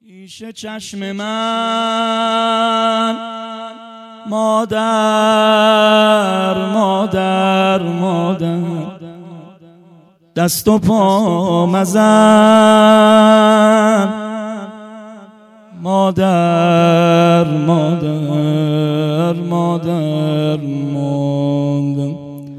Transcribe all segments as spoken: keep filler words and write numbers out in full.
پیش چشم من مادر مادر مادر دست و پا مزن مادر مادر مادر مادر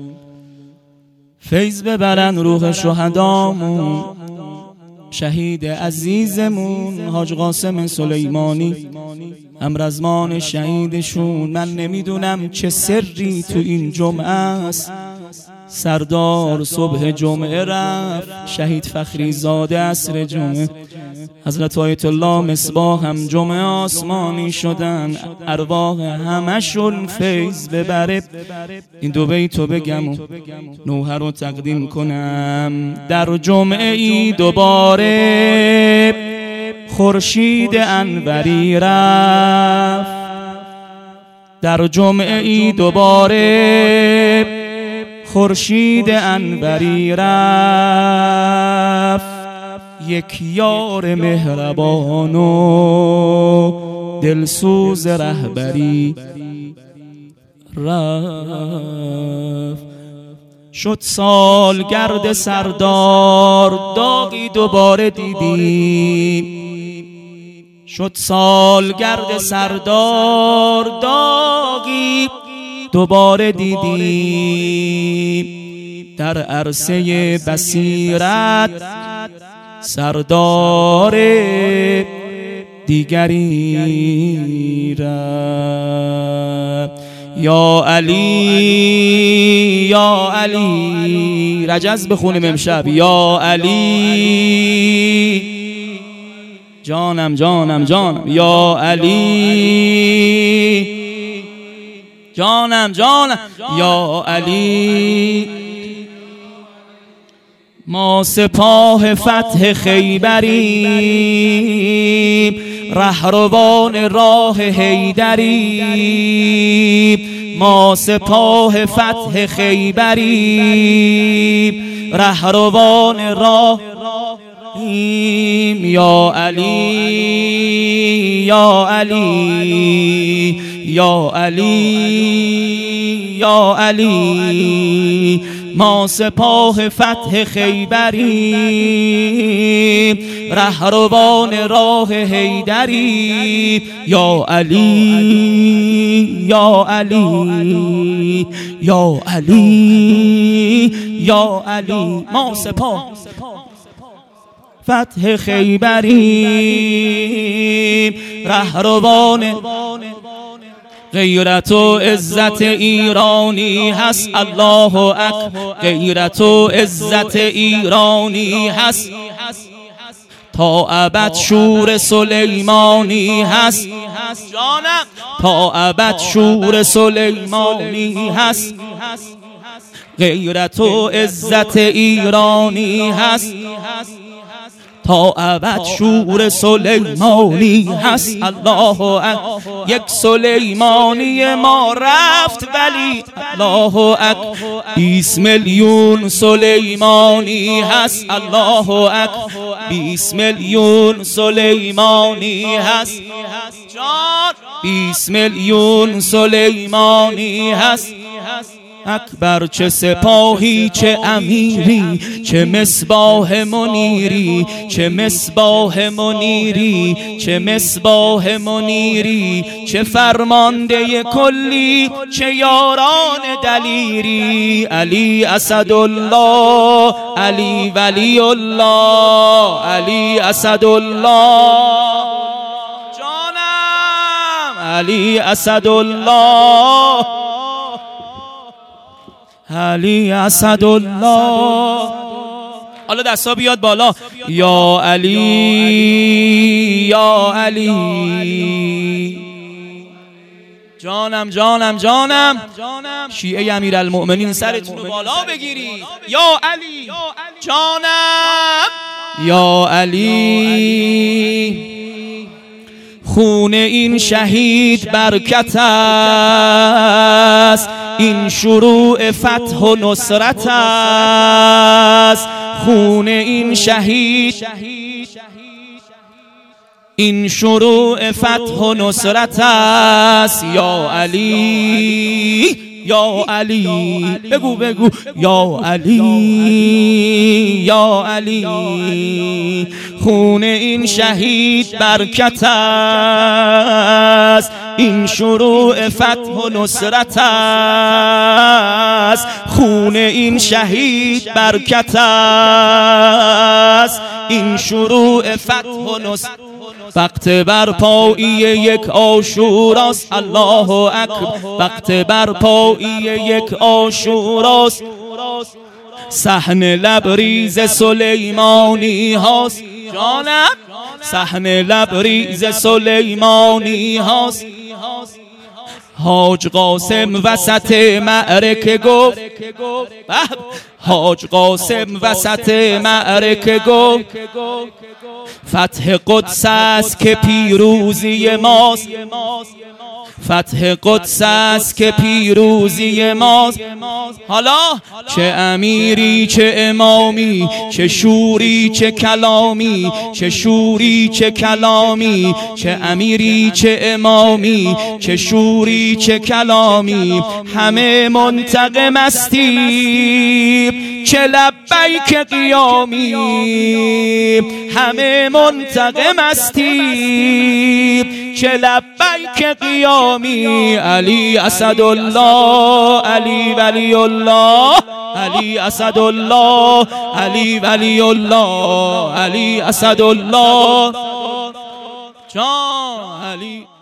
فیض ببرن روح شهدامون شهید عزیزمون حاج قاسم سلیمانی امرزمان شهیدشون. من نمیدونم چه سری تو این جمعه است. سردار صبح جمعه رفت، شهید فخری زاده عصر جمعه، حضرت آیت الله مصباح هم جمعه آسمانی شدن. ارواح همشون فیض ببره. این دو بیتو بگم و نوحه رو تقدیم کنم. در جمعه ای دوباره خورشید انوری رفت، در جمعه ای دوباره خورشید انوری رفت. یک یار مهربان و دلسوز رهبری رفت. شد سالگرد سردار داغی دوباره دیدیم، شد سالگرد سردار داغی دوباره دیدیم. در عرصه بصیرت سردار دیگری رفت. یا علی یا علی رجز بخونیم امشب. یا علی جانم جانم جانم. یا علی جانم جانم. یا علی ما سپاه فتح خیبریم، رهروان راه حیدریم. ما سپاه فتح خیبریم، رهروان راه. یا علی یا علی یا علی یا علی ما سپاه فتح خیبریم، رهروان راه حیدریم. یا علی یا علی یا علی یا علی ما سپاه فتح خیبریم، رهروان. غیرت و عزت ایرانی هست الله اکبر. غیرت و عزت ایرانی هست تا ابد. شور سلیمانی هست جانم تا ابد. شور سلیمانی هست. غیرت و عزت ایرانی هست تا ابد. شور سلیمانی هست الله اکبر. یک سلیمانی ما رفت ولی الله اکبر. بیست میلیون سلیمانی هست الله اکبر. بیست میلیون سلیمانی هست جان. بیست میلیون سلیمانی هست اکبر. چه سپاهی چه امیری، چه مصباح منیری، چه مصباح منیری، چه مصباح منیری، چه فرمانده کلی، چه یاران دلیری. علی اسدالله، علی ولی الله، علی اسدالله جانم، علی اسدالله، علی اسدالله. حالا دستا بیاد بالا. یا علی یا علی جانم جانم جانم. شیعه امیرالمؤمنین سرتون رو بالا بگیری. یا علی جانم. یا علی خون این شهید برکت است، این شروع فتح و نصرت است. خون این شهید این شروع فتح و نصرت است یا علی یا علی، بگو بگو یا علی یا علی. خون این شهید برکت است، این شروع فتح و نصرت است. خون این شهید برکت است، این شروع فتح و نصرت. وقت برپایی یک عاشوراست، الله اکبر. وقت برپایی یک عاشوراست، صحن لبریز سلیمانی هاست. جانم صحن لبریز سلیمانی هاست. حاج قاسم وسط معرکه گفت، حاج قاسم وسط معرکه گفت فتح قدس است که پیروزی ماست. فتح قدس است که پیروزی ماست. حالا چه امیری چه امامی، چه شوری چه کلامی، چه شوری چه کلامی، چه امیری چه امامی، چه شوری چه کلامی، همه منتقم استیم چه لبیک قیامی، همه منتقم استیم چه لبیک قیامی. علی اسدالله، علی ولی الله، علی اسدالله، علی ولی الله، علی اسدالله جان علی.